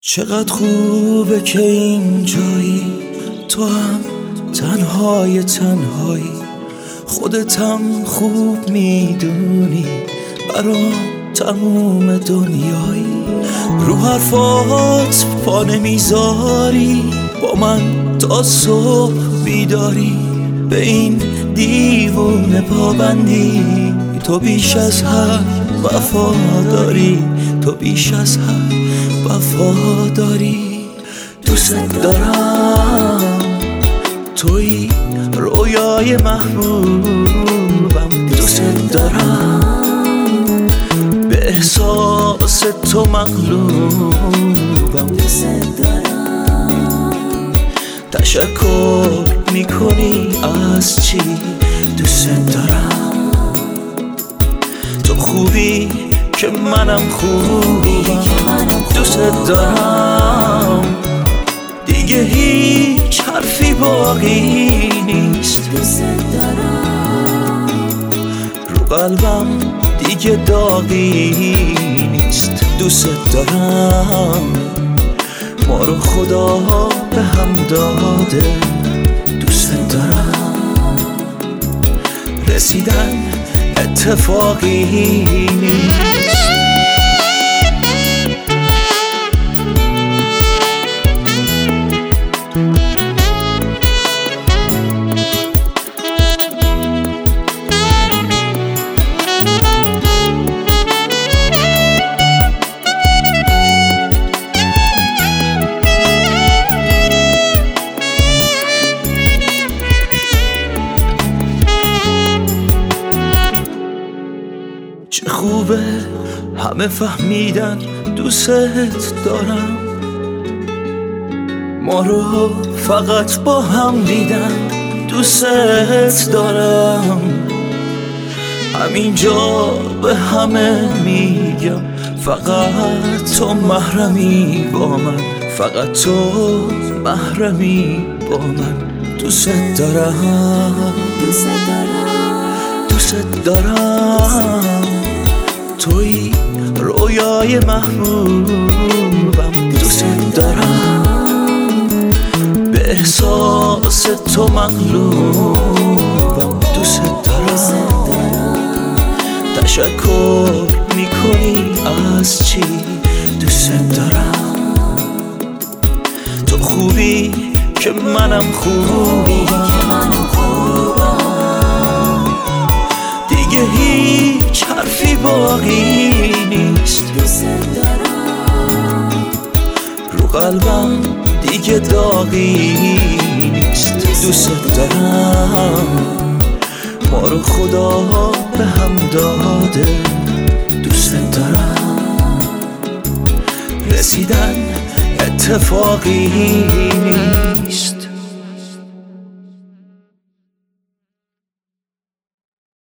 چقدر خوبه که اینجایی، تو هم تنهای تنهایی، خودتم خوب میدونی برام تموم دنیایی. رو حرفات پا نمیذاری، با من تا صبح بیداری، به این دیوونه پابندی. تو بیش از هر وفاداری، تو بیش از هر وفاداری. دوست دارم، توی رویای محبوبم. دوست دارم، به احساس تو مغلوبم. دوست دارم، تشکر میکنی از چی؟ دوست دارم، تو خوبی که منم خوبم. دوست دارم، دیگه هیچ حرفی باقی نیست. دوست دارم، رو قلبم دیگه داغی نیست. دوست دارم، ما رو خدا به هم داده. دوست دارم، رسیدن اتفاقی نیست. چه خوبه همه فهمیدن دوست دارم، ما رو فقط با هم دیدن. دوست دارم، همینجا به همه میگم، فقط تو محرمی با من، فقط تو محرمی با من. دوست دارم، دوست دارم، دوست دارم، توی رویای محبوبم. دوست دارم، به احساس تو مغلوبم. دوست دارم، تشکر میکنی از چی؟ دوست دارم، تو خوبی که منم خوبم. دیگه هیچ حرفی باقی نیست. دوست دارم، رو قلبم دیگه داغی نیست. دوست دارم، ما رو خدا به هم داده. دوست دارم، رسیدن اتفاقی